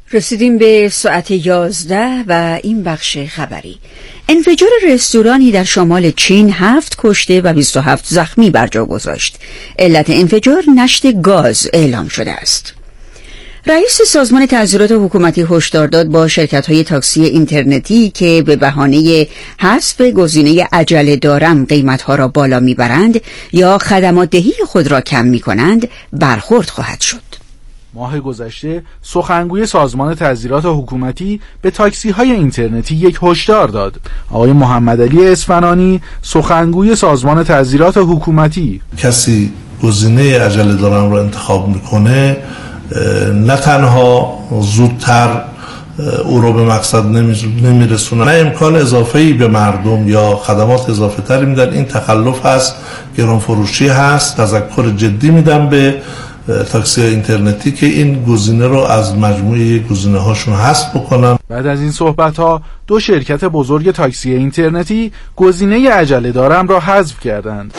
رسیدیم به ساعت 11 و این بخش خبری. انفجار رستورانی در شمال چین 7 کشته و 27 زخمی بر جا گذاشت. علت انفجار نشت گاز اعلام شده است. رئیس سازمان تعذیرات حکومتی هشدار داد با شرکت‌های تاکسی اینترنتی که به بهانه حذف گزینه عجله دارم قیمت‌ها را بالا می‌برند یا خدمات دهی خود را کم می‌کنند برخورد خواهد شد. ماه گذشته سخنگوی سازمان تعذیرات حکومتی به تاکسی‌های اینترنتی یک هشدار داد. آقای محمدعلی اصفهانی، سخنگوی سازمان تعذیرات حکومتی: کسی گزینه عجله دارم را انتخاب میکنه نه تنها زودتر او رو به مقصد نمیرسونه، نه امکان اضافه‌ای به مردم یا خدمات اضافه تری میدن. این تخلف هست، گران فروشی هست. تذکر جدی میدم به تاکسی اینترنتی که این گزینه رو از مجموعه گزینه هاشون حذف بکنن. بعد از این صحبت ها دو شرکت بزرگ تاکسی اینترنتی گزینه عجله دارم را حذف کردند.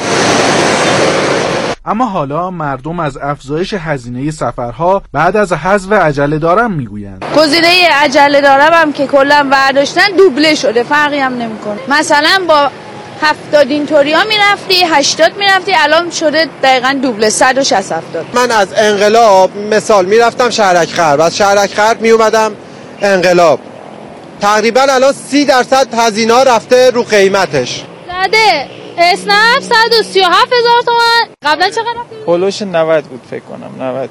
اما حالا مردم از افزایش هزینه سفرها بعد از حذف عجله دارم میگویند. گزینه عجله دارم هم که کلا برداشتن دوبله شده، فرقی هم نمیکنه. مثلا با 70 اینطوری ها میرفتی، 80 میرفتی، الان شده دقیقاً دوبله 160 70. من از انقلاب مثال میرفتم شهرک خرب، از شهرک خرب میومدم انقلاب، تقریبا الان 30% هزینه ها رفته رو قیمتش. زده اسنپ 137,000 تومان، قبلا چقدر رفت؟ پولوش 90 بود فکر کنم،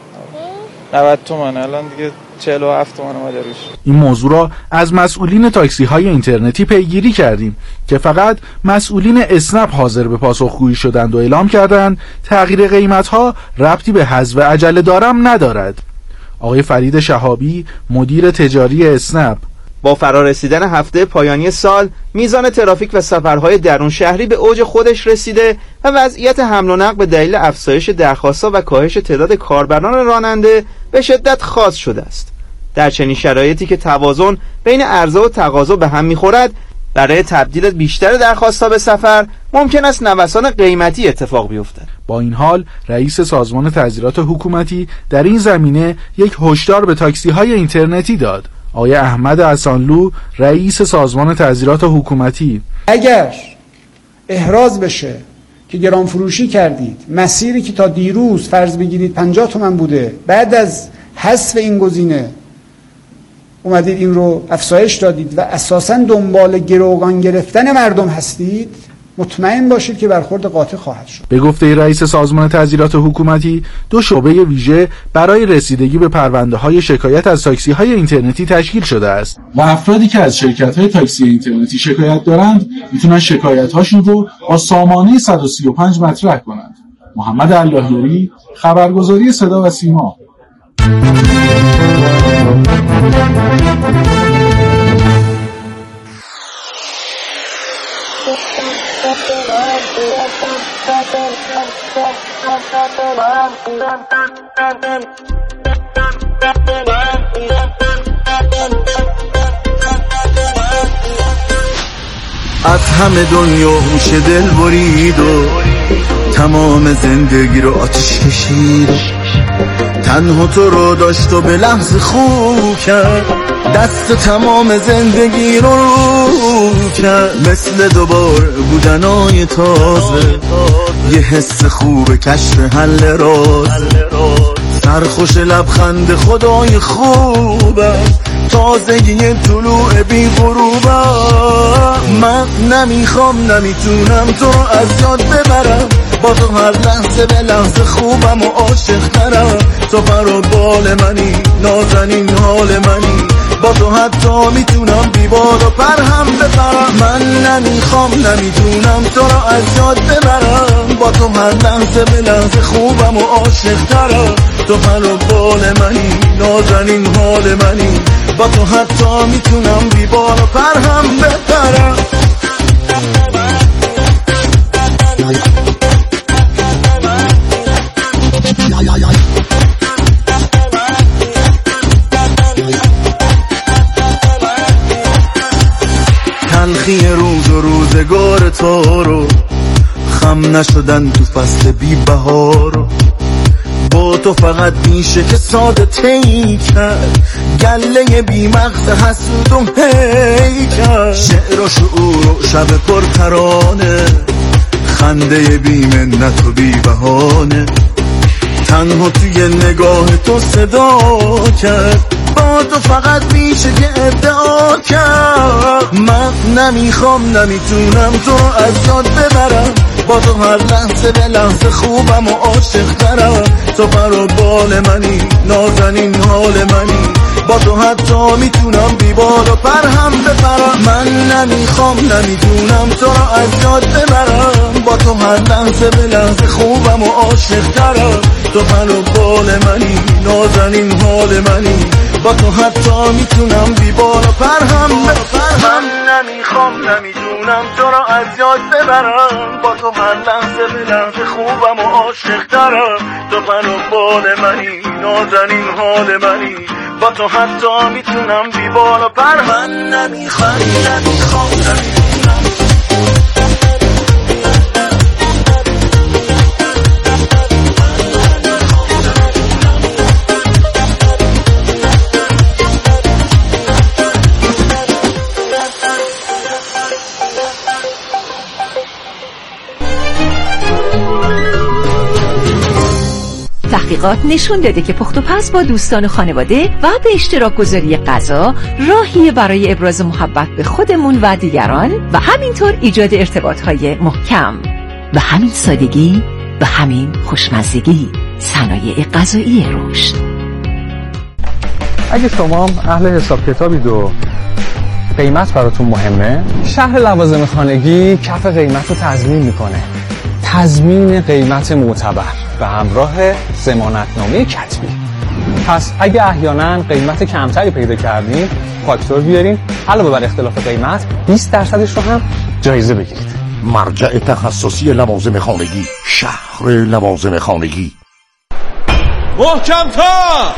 90 تومان، الان دیگه 47 تومان اومده روش. این موضوع را از مسئولین تاکسی های اینترنتی پیگیری کردیم که فقط مسئولین اسنپ حاضر به پاسخگویی شدند و اعلام کردند تغییر قیمت ها ربطی به حذف عجله دارم ندارد. آقای فرید شهابی، مدیر تجاری اسنپ: با فرارسیدن هفته پایانی سال میزان ترافیک و سفرهای درون شهری به اوج خودش رسیده و وضعیت حمل و نقل به دلیل افزایش درخواست‌ها و کاهش تعداد کاربران راننده به شدت خاص شده است. در چنین شرایطی که توازن بین عرضه و تقاضا به هم می‌خورد، برای تبدیل بیشتر درخواست‌ها به سفر ممکن است نوسان قیمتی اتفاق بیفتد. با این حال رئیس سازمان تعذیرات حکومتی در این زمینه یک هشدار به تاکسی‌های اینترنتی داد. آقای احمد حسانلو، رئیس سازمان تعذیرات حکومتی: اگر احراز بشه که گران فروشی کردید، مسیری که تا دیروز فرض بگیرید 50 تومن بوده، بعد از حذف این گزینه اومدید این رو افزایش دادید و اساساً دنبال گروگان گرفتن مردم هستید، مطمئن باشید که برخورد قاطع خواهد شد. به گفته رئیس سازمان تعذیرات حکومتی، 2 شعبه ویژه برای رسیدگی به پرونده‌های شکایت از تاکسی‌های اینترنتی تشکیل شده است و افرادی که از شرکت‌های تاکسی اینترنتی شکایت دارند میتونن شکایت‌هاشون رو با سامانه 135 مطرح کنند. محمد اللهیاری، خبرگزاری صدا و سیما. از همه دنیا هوش دل برید و تمام زندگی رو آتش کشید، تنها تو رو داشت و به لحظه خوب کرد، دست تمام زندگی رو کرد، مثل دوباره بودنای تازه، یه حس خوب کشف حل راز، سرخوش لبخند خدای خوبه، تازگی طلوع بی غروبه. من نمیخوام نمیتونم تو رو از یاد ببرم، با تو هر لحظه به لحظه خوبم و عاشق ترم، تو فرابال منی، نازنین حال منی، با تو حتی میتونم بیبار و پر هم بپرم. من نمیخوام نمیتونم تو رو از یاد ببرم، با تو هر لحظه به لحظه خوبم و عاشق ترم، تو فرابال منی، نازنین حال منی، با تو حتی میتونم بیبار و پر هم بپرم. تلخی روز و روزگار تو رو، خم نشدن تو فصل بی بهار، با تو فقط میشه که ساده طی کرد گله بی مغز حسود و هیکل، شعر و شعور و شب پر ترانه، خنده بی منت و بی بهانه، تنها توی نگاه تو صدا کرد، با تو فقط میشه که ادعا کرد. من نمیخوام نمیتونم تو از یاد ببرم، با تو هر لحظه به لحظه خوبم و عاشق ترم، تو پر و بال منی نازنین حال منی، با تو حتی میتونم بیبال و پر هم بپرم. من نمیخوام نمیتونم تو را از یاد ببرم، با تو هر لحظه به لحظه خوبم و عاشق ترم، تو پر و بال منی نازنین حال منی، با تو حتی میتونم بیبال و پر هم بپرم. من نمیخوام نمیتونم تو را از یاد ببرم، با تو هر لحظه به لحظه خوبم و عاشق ترم، تو پر و بال منی نازنین حال منی، با تو حتی میتونم بیبال و پر. من نمیخوام نمیتونم تحقیقات نشون داده که پخت و پز با دوستان و خانواده و به اشتراک گذاری غذا راهیه برای ابراز محبت به خودمون و دیگران و همینطور ایجاد ارتباطهای محکم. و همین سادگی و همین خوشمزگی صنایع غذایی رشد. اگه شما اهل حساب کتابید و قیمت براتون مهمه، شهر لوازم خانگی کف قیمت رو تضمین میکنه. تضمین قیمت معتبر به همراه ضمانتنامه کتبی. پس اگه احیانا قیمت کمتری پیدا کردین، فاکتور بیارین، علاوه بر اختلاف قیمت 20% رو هم جایزه بگیرید. مرجع تخصصی لوازم خانگی، شهر لوازم خانگی. محکم‌تر،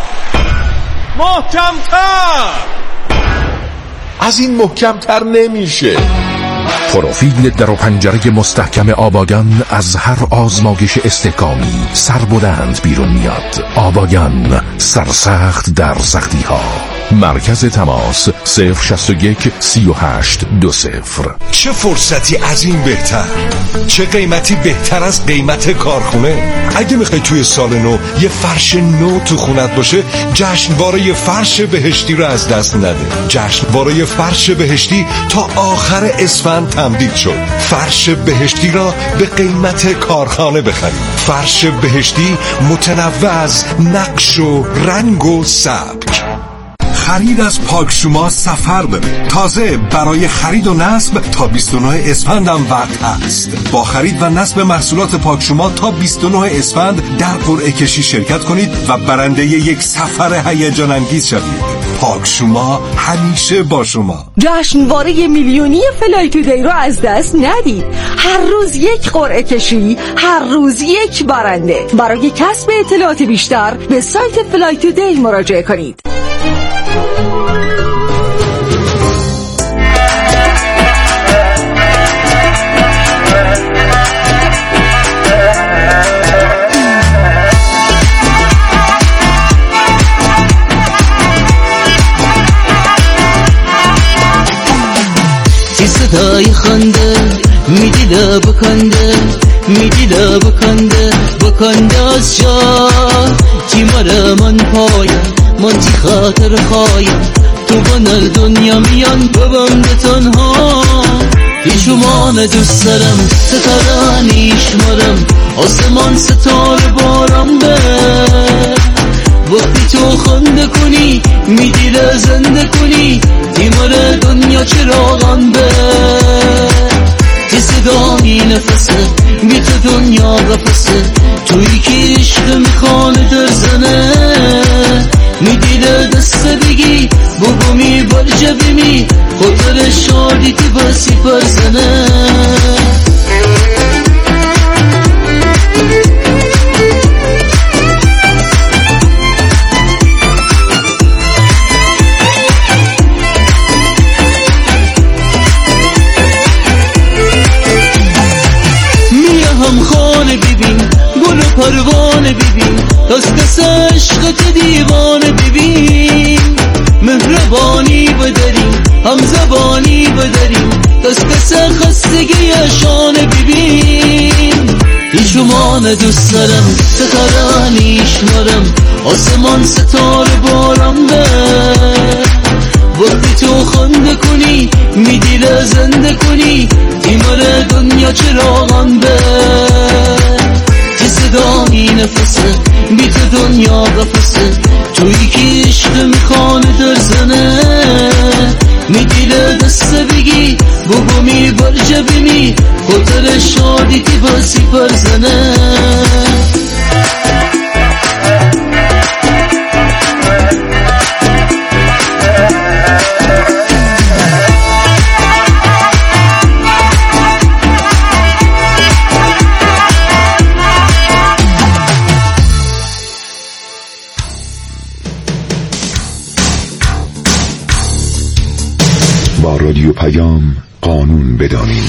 محکم‌تر. از این محکم‌تر نمیشه. پروفیل در و پنجره مستحکم آباگان از هر آزمایش استحکامی سربلند بیرون میاد. آباگان، سرسخت در سختی ها. مرکز تماس 061 38 20. چه فرصتی از این بهتر، چه قیمتی بهتر از قیمت کارخونه. اگه میخوای توی سال نو یه فرش نو تو خونت باشه، جشنواره فرش بهشتی رو از دست نده. جشنواره فرش بهشتی تا آخر اسفند تمدید شد. فرش بهشتی را به قیمت کارخانه بخرید. فرش بهشتی متنوع از نقش و رنگ و سبک. خرید از پاکشوما سفر بره. تازه برای خرید و نصب تا 29 اسفند هم وقت هست. با خرید و نصب محصولات پاکشوما تا 29 اسفند در قرعه کشی شرکت کنید و برنده یک سفر هیجان انگیز شوید. پاکشوما همیشه با شما. جشنواره میلیونی فلای تودی رو از دست ندید. هر روز یک قرعه کشی، هر روز یک برنده. برای کسب اطلاعات بیشتر به سایت فلای تودی مراجعه کنید. صدای خنده میدی لبکنده، میدی لبکنده بکنده از جا تیمار من پایم، من تی خاطر خوایم تو بنر دنیا میان ببم به تنها. پیشمان دوست دارم ستاره نیشمارم، آسمان ستاره بارم به وقتی تو خنده کنی میدی زنده کنی تیمار دنیا چراغان به تی صدایی نفسه بی تو دنیا قفسه توی که عشق میخانه در زنه میدی دست بگی بگو می بر جبی می خاطر شادی تی بسی پر زنه. ببین گل و پروانه ببین دست عشقت دیوانه ببین همزبانی بداریم دست خستگیشان ببین شما دوست دارم ستاره نیشمارم آسمان ستاره بارم به وقتی تو خنده کنی میدیره زنده کنی ایماره دنیا چراغان به تی صدا می نفسه بی تو دنیا قفسه تویی که عشق میخانه در زنه میدیره دست بگی بگو می برجه بینی خاطر شادی تی باسی پرزنه با رادیو پیام قانون بدانیم.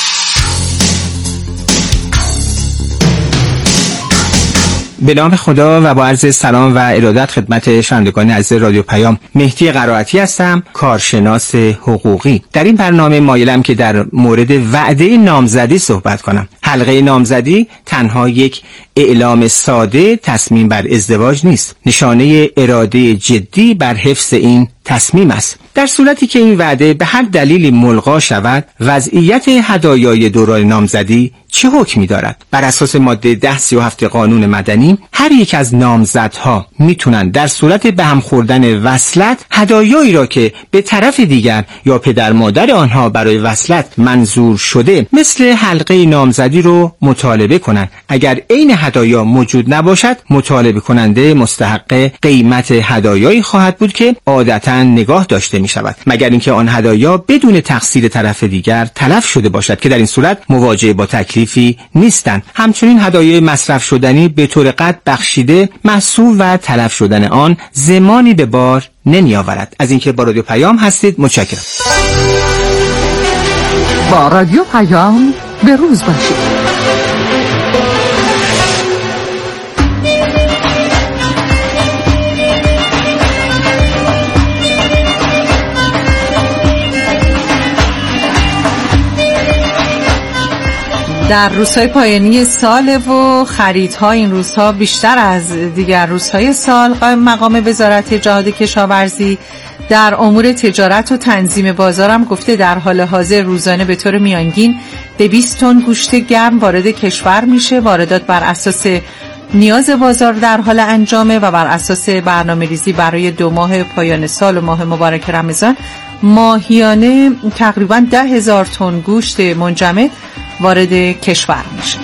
به نام خدا و با عرض سلام و ارادت خدمت شنوندگان عزیز رادیو پیام، مهدی قرائتی هستم، کارشناس حقوقی. در این برنامه مایلم که در مورد وعده نامزدی صحبت کنم. حلقه نامزدی تنها یک اعلام ساده تصمیم بر ازدواج نیست، نشانه اراده جدی بر حفظ این تصمیم است. در صورتی که این وعده به هر دلیلی ملغا شود، وضعیت هدایای دوران نامزدی چه حکمی دارد؟ بر اساس ماده 1037 قانون مدنی، هر یک از نامزدها میتونن در صورت به هم خوردن وصلت هدایایی را که به طرف دیگر یا پدر مادر آنها برای وصلت منظور شده مثل حلقه نامزدی رو مطالبه کنند. اگر عین هدایا موجود نباشد، مطالبه کننده مستحق قیمت هدایایی خواهد بود که عادتاً نگاه داشته می شود، مگر اینکه آن هدایا بدون تقصیر طرف دیگر تلف شده باشد که در این صورت مواجه با تکلیفی نیستند. همچنین هدایای مصرف شدنی به طور قطع بخشیده، محصول و تلف شدن آن زمانی به بار نمی آورد. از اینکه با رادیو پیام هستید متشکرم. با رادیو پیام به روز باشید. در روزهای پایانی سال و خریدها این روزها بیشتر از دیگر روزهای سال، مقام وزارت جهاد کشاورزی در امور تجارت و تنظیم بازارم گفته در حال حاضر روزانه به طور میانگین به 20 تن گوشت گرم وارد کشور میشه. واردات بر اساس نیاز بازار در حال انجامه و بر اساس برنامه‌ریزی برای 2 ماه پایان سال و ماه مبارک رمضان ماهیانه تقریباً 10,000 تن گوشت منجمد وارد کشور میشه.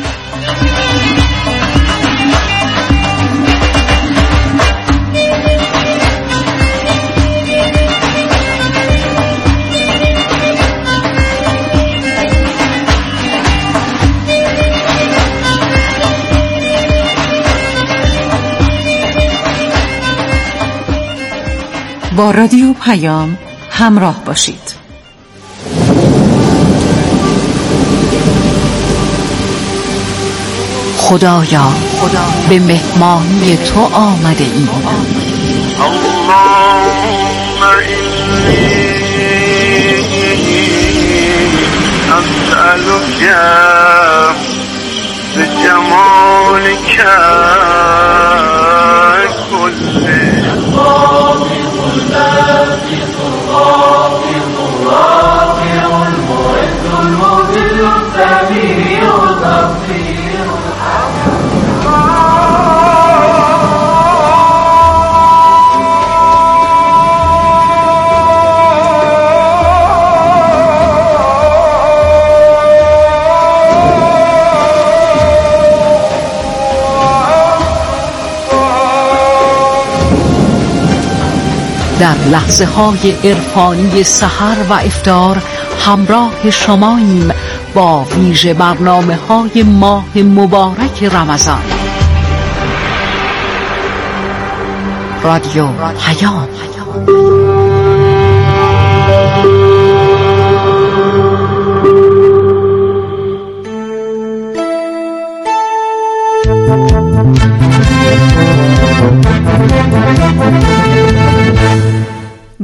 با رادیو پیام همراه باشید. خدایا به مهمانی تو آمده ایم. اللهم انی اسألک بجمالک کله در لحظه های عرفانی سحر و افطار همراه شماییم با ویژه برنامه های ماه مبارک رمضان. رادیو پیام.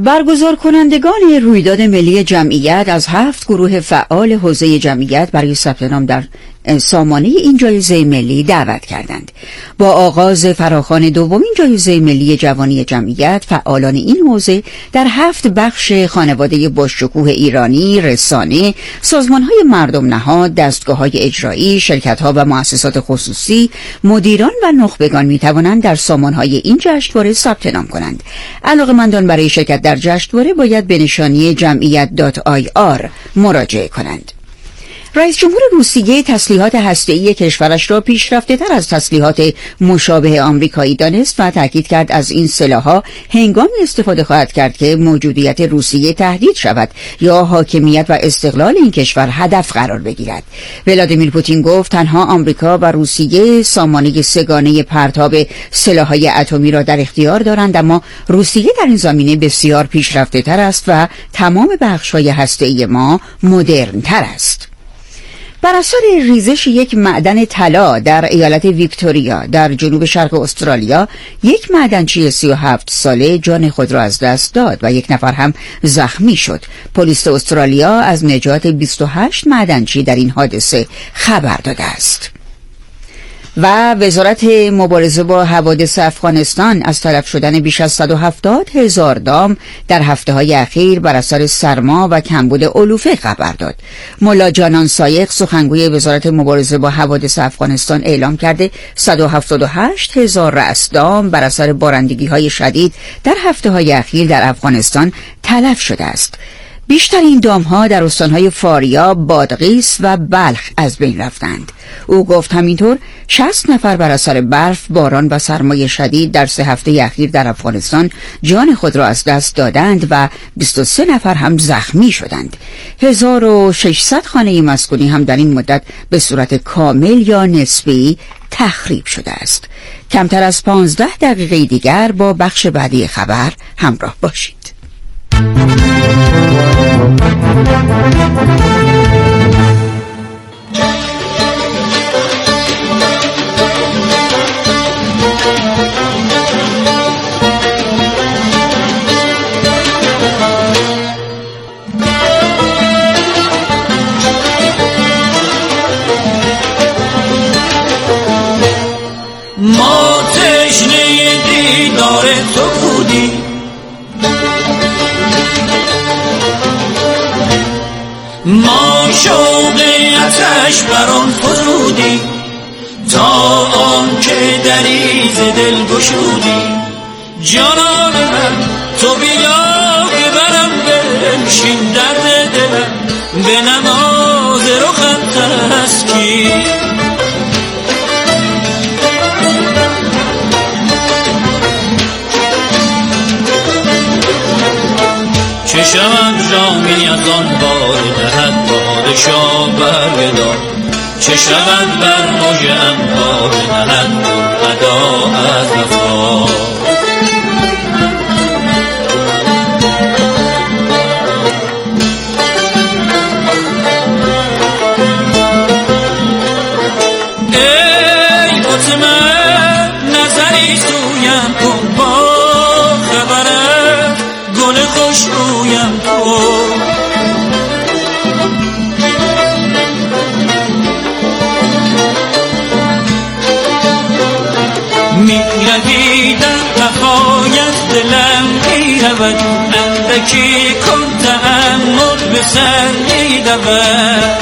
برگزار کنندگان رویداد ملی جمعیت از 7 گروه فعال حوزه جمعیت برای ثبت نام در سامانه این جایزه ملی دعوت کردند. با آغاز فراخوان دومین جایزه ملی جوانی جمعیت، فعالان این حوزه در 7 بخش خانواده باشکوه ایرانی، رسانه، سازمان‌های مردم نهاد، دستگاه‌های اجرایی، شرکت‌ها و مؤسسات خصوصی، مدیران و نخبگان می‌توانند در سامانه‌های این جشنواره ثبت نام کنند. علاقه‌مندان برای شرکت در جشنواره باید به نشانی جمعیت.ir مراجعه کنند. رئیس جمهور روسیه تسلیحات هسته‌ای کشورش را پیشرفته‌تر از تسلیحات مشابه آمریکایی دانست و تاکید کرد از این سلاح‌ها هنگامی استفاده خواهد کرد که موجودیت روسیه تهدید شود یا حاکمیت و استقلال این کشور هدف قرار بگیرد. ولادیمیر پوتین گفت تنها آمریکا و روسیه سامانه سه‌گانه پرتاب سلاح‌های اتمی را در اختیار دارند، اما روسیه در این زمینه بسیار پیشرفته‌تر است و تمام بخش‌های هسته‌ای ما مدرن‌تر است. بر اثر ریزش یک معدن طلا در ایالت ویکتوریا در جنوب شرق استرالیا، یک معدنچی 37 ساله جان خود را از دست داد و یک نفر هم زخمی شد. پلیس استرالیا از نجات 28 معدنچی در این حادثه خبر داده است. و وزارت مبارزه با حوادث افغانستان از تلف شدن بیش از 170,000 دام در هفته‌های اخیر بر اثر سرما و کمبود علوفه خبر داد. ملا جانان سایق سخنگوی وزارت مبارزه با حوادث افغانستان اعلام کرده 178,000 رأس دام بر اثر بارندگی‌های شدید در هفته‌های اخیر در افغانستان تلف شده است. بیشتر این دامها در استانهای فاریاب، بادغیس و بلخ از بین رفتند. او گفت همینطور 60 نفر بر اثر برف، باران و سرمای شدید در 3 هفته اخیر در افغانستان جان خود را از دست دادند و 23 نفر هم زخمی شدند. 1600 خانه مسکونی هم در این مدت به صورت کامل یا نسبی تخریب شده است. کمتر از 15 دقیقه دیگر با بخش بعدی خبر همراه باشید. ما تشنه دیدار تو بودیم، ما شوق آتش بران فزودیم، تا آن که دریز دل گشودی. جانان من تو بیا ببرم بنشین درد دلم، به نماز رخت تسکی. چشمت جامی از آن بار دهد پادشاه برگدار، چشمت بر موج انبار دهد پر ادا از وفا. ای مطمئن نظری سویم کن، با خبرت گل خوشبویم کن. می روی در وفایت دلم می رود، اندکی کن تأمل به سر می رود.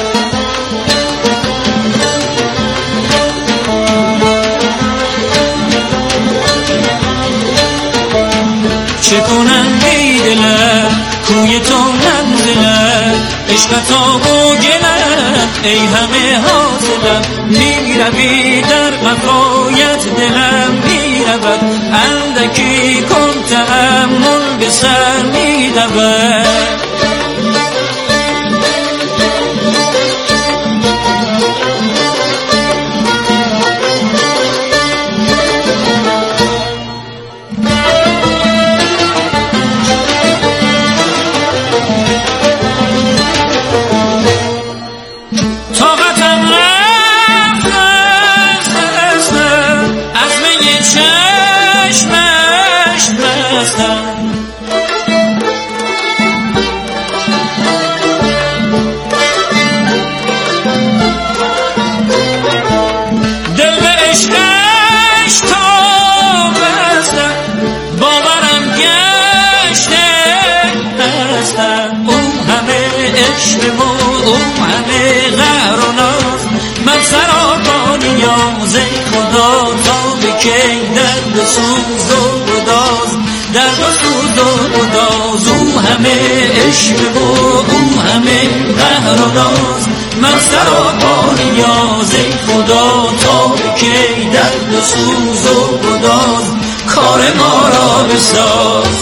چه کنم بی دلم کوی تو منزلم، عشقتا و گلم ای همه حاصلم. می روی در وفایت دلم می رود، اندکی کن تأمل به سر می رود. کی درد سوز و گداز، درد و سوز و گداز. او همه عشق و او همه قهر و ناز، من سراپا نیاز ای خدا تا به کی درد و سوز و گداز، کار ما را بساز.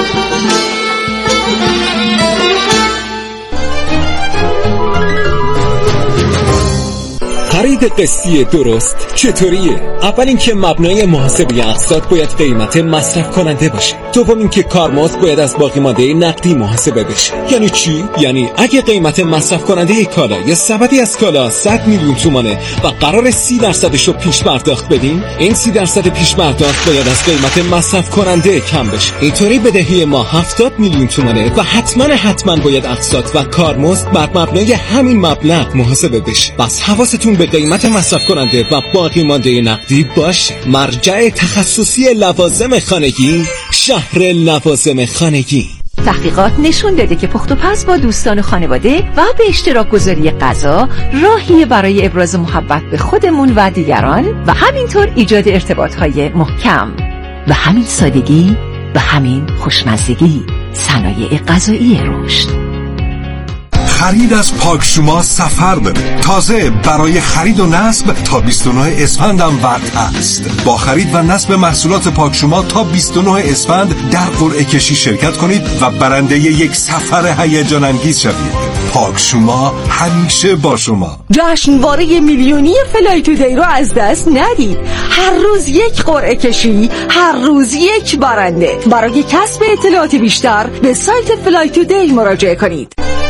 خرید قسطی درست چطوریه؟ اول اینکه مبنای محاسبه اقساط باید قیمت مصرف کننده باشه. دوم اینکه کارمزد باید از باقی مانده نقدی محاسبه بشه. یعنی چی؟ یعنی اگه قیمت مصرف کننده کالا یا سبدی از کالا 100 میلیون تومانه و قرار 30% رو پیش پرداخت بدیم، این 30% پیش پرداخت باید از قیمت مصرف کننده کم بشه. اینطوری بدهی ما 70 میلیون تومانه و حتما باید اقساط و کارمزد بر مبنای همین مبلغ محاسبه بشه. بس حواستون به قیمت مصرف کننده و باقی مانده نقدی باشه. مرجع تخصصی لوازم خانگی، شهر لوازم خانگی. تحقیقات نشون داده که پخت و پز با دوستان و خانواده و به اشتراک گذاری غذا راهی برای ابراز محبت به خودمون و دیگران و همینطور ایجاد ارتباطهای محکم. و همین سادگی و همین خوشمزگی صنایع غذایی رشد. خرید از پاکشوما سفر داره. تازه برای خرید و نصب تا 29 اسفند هم وقت هست. با خرید و نصب محصولات پاکشوما تا 29 اسفند در قرعه کشی شرکت کنید و برنده یک سفر هیجان انگیز شوید. پاکشوما همیشه با شما. جشنواره میلیونی فلای تودی رو از دست ندید. هر روز یک قرعه کشی، هر روز یک برنده. برای کسب اطلاعات بیشتر به سایت فلای تودی مراجعه کنید.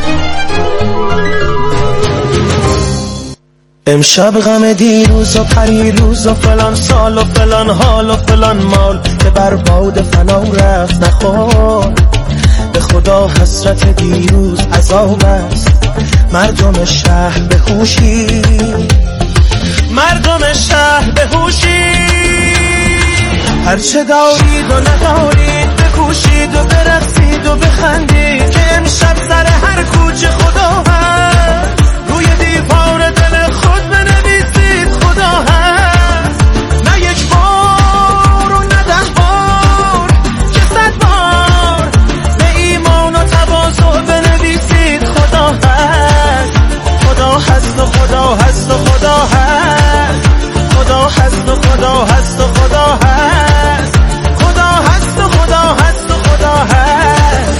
امشب غم دیروز و پریروز و فلان سال و فلان حال و فلان مال که بر باد فنا رفت نخور. به خدا حسرت دیروز عذاب است. مردم شهر بهوشی، مردم شهر بهوشی. هرچه دارید و ندارید بکوشید و برقصید و بخندید که امشب سر هر کوچه خدا هست. روی دیوار دل خود بنویسید خدا هست. نه یک بار و نه 10 بار که 100 بار به ایمان و تواضع بنویسید خدا هست. خدا هست و خدا هست و خدا هست. خدا هست و خدا هست و خدا هست. خدا هست و خدا هست و خدا هست.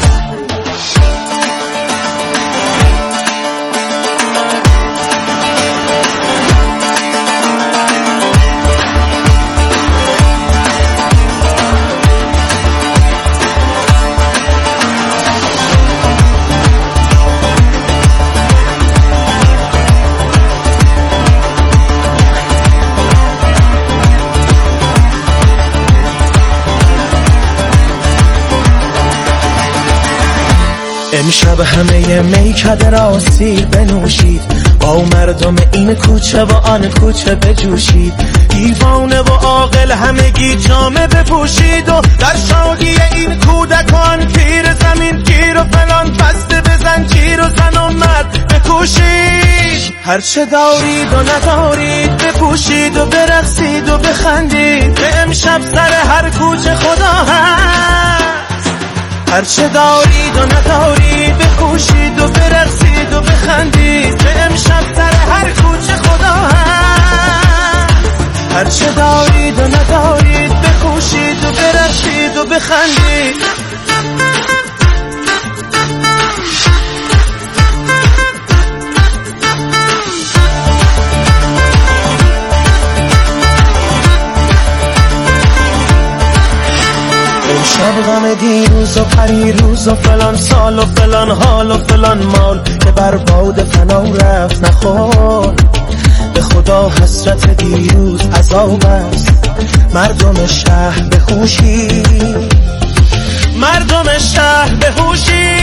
امشب همه میکده را سیر بنوشید، با مردم این کوچه و آن کوچه بجوشید. دیوانه و عاقل همگی جامه بپوشید و در شادی این کودکان پیر زمین گیر و فلان بسته بزن چیر و زن و مرد بکوشید. هرچه دارید و ندارید بپوشید و برقصید و بخندید به امشب سر هر کوچه خدا هست. هرچه دارید و ندارید بکوشید و برقصید و بخندید به امشب سر هر کوچه خدا هست. هرچه دارید و ندارید بکوشید و برقصید و بخندید. امشب غم دیروز و پریروز و فلان سال و فلان حال و فلان مال که بر باد فنا رفت نخور. به خدا حسرت دیروز عذاب است. مردم شهر بهوشی، مردم شهر بهوشی.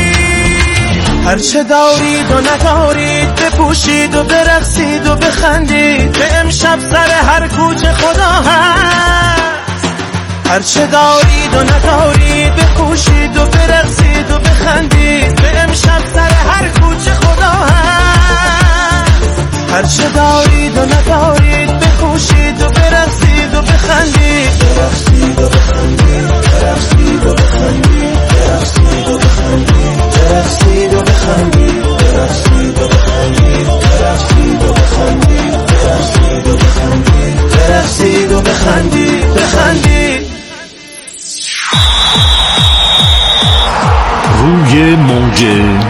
هرچه دارید و ندارید بپوشید و برقصید و بخندید به امشب سر هر کوچه خدا هست. هرچه دارید و ندارید بکوشید و برقصید و بخندید به امشب سر هر کوچه خدا هست. هرچه دارید و ندارید بکوشید و برقصید و بخندید.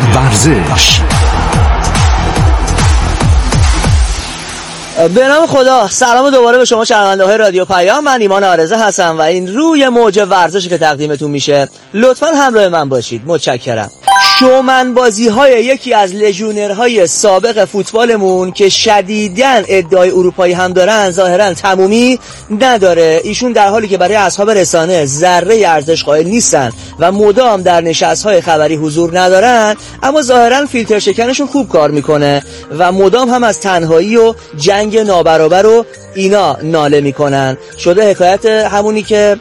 ورزش. به نام خدا، سلام دوباره به شما شنونده‌های رادیو پیام. من ایمان آرزه هستم و این روی موج ورزشی که تقدیمتون میشه. لطفاً همراه من باشید. متشکرم. شومنبازی‌های یکی از لژیونرهای سابق فوتبالمون که شدیداً ادعای اروپایی هم دارن ظاهراً تمومی نداره. ایشون در حالی که برای اصحاب رسانه ذره ارزش قائل نیستن و مدام در نشست‌های خبری حضور ندارن، اما ظاهراً فیلتر شکنشون خوب کار میکنه و مدام هم از تنهایی و جنگ نابرابر و اینا ناله میکنن. شده حکایت همونی که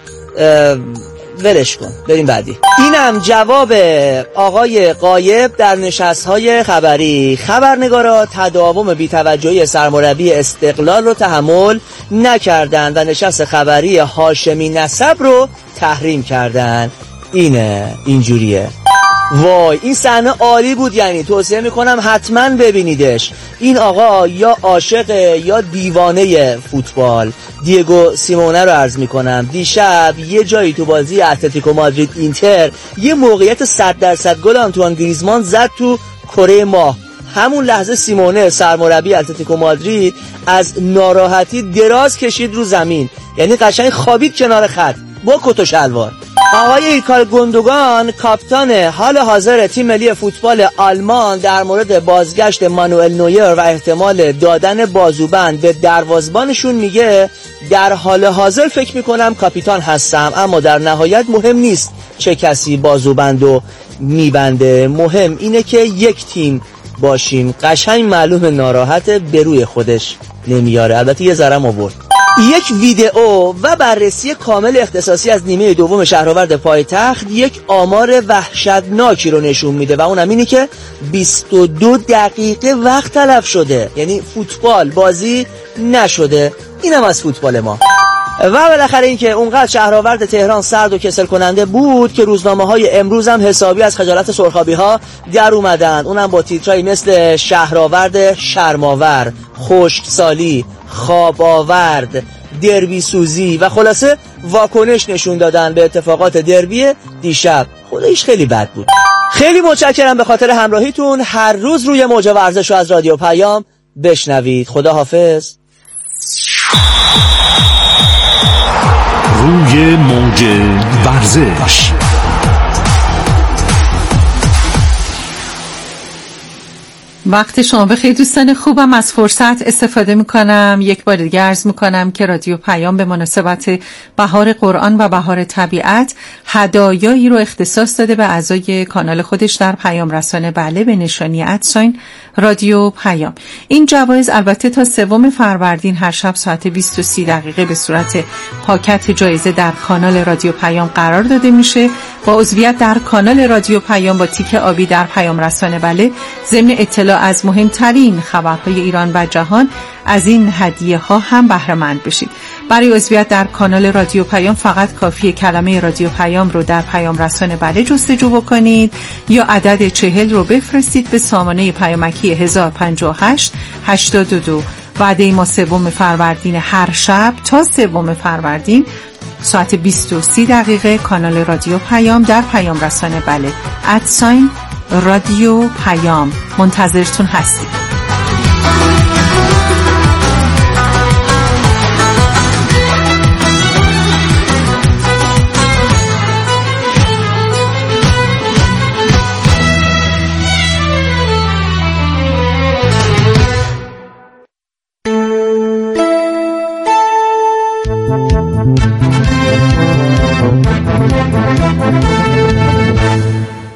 ولش کن، بریم بعدی. اینم جواب آقای غایب در نشست‌های خبری. خبرنگارا تداوم بی‌توجهی سرمربی استقلال رو تحمل نکردند و نشست خبری هاشمی نسب رو تحریم کردند. اینجوریه. وای این صحنه عالی بود، یعنی توصیه میکنم حتما ببینیدش. این آقا یا عاشق یا دیوانه فوتبال. دیگو سیمونه رو عرض میکنم. دیشب یه جایی تو بازی اتلتیکو مادرید اینتر یه موقعیت 100% گل آنتوان گریزمان زد تو کره ماه. همون لحظه سیمونه سرمربی اتلتیکو مادرید از ناراحتی دراز کشید رو زمین، یعنی قشنگ خوابید کنار خط با کت و شلوار. آقای ایلکای گوندوگان کاپیتان حال حاضر تیم ملی فوتبال آلمان در مورد بازگشت مانوئل نویر و احتمال دادن بازوبند به دروازه‌بانشون میگه در حال حاضر فکر میکنم کاپیتان هستم، اما در نهایت مهم نیست چه کسی بازوبندو میبنده، مهم اینه که یک تیم باشیم. قشنگ معلوم ناراحته، به روی خودش نمیاره. البته یه ذره آورد. یک ویدئو و بررسی کامل اختصاصی از نیمه دوم شهرآورد پایتخت یک آمار وحشتناکی رو نشون میده و اونم اینه که 22 دقیقه وقت تلف شده، یعنی فوتبال بازی نشده. اینم از فوتبال ما. و بالاخره این که اونقدر شهرآورد تهران سرد و کسل کننده بود که روزنامه‌های امروز هم حسابی از خجالت سرخابی‌ها در اومدن، اونم با تیترایی مثل شهرآورد شرم‌آور، خشکسالی، خواب آورد، دربی سوزی و خلاصه واکنش نشون دادن به اتفاقات دربی دیشب. خودش خیلی بد بود. خیلی متشکرم به خاطر همراهیتون. هر روز روی موج ورزش رو از رادیو پیام بشنوید. خدا حافظ. روی موج ورزش. وقت شما بخیر دوستان خوبم. از فرصت استفاده میکنم یک بار دیگه عرض میکنم که رادیو پیام به مناسبت بهار قرآن و بهار طبیعت هدایایی رو اختصاص داده به اعضای کانال خودش در پیام رسانه بله به نشانی ادساین رادیو پیام. این جوایز البته تا 3 فروردین هر شب ساعت 20:30 به صورت پاکت جایزه در کانال رادیو پیام قرار داده میشه. با عضویت در کانال رادیو پیام با تیک آبی در پیام رسانه بله ضمن اطلاع از مهمترین خبرهای ایران و جهان از این هدیه ها هم بهره مند بشید. برای عضویت در کانال رادیو پیام فقط کافیه کلمه رادیو پیام رو در پیام رسانه بله جستجو بکنید یا عدد 40 رو بفرستید به سامانه پیامکی 1058 82. وعده ما 3 فروردین هر شب تا 3 فروردین ساعت 20:30 کانال رادیو پیام در پیام رسانه بله ادساین رادیو پیام منتظرتون هستیم.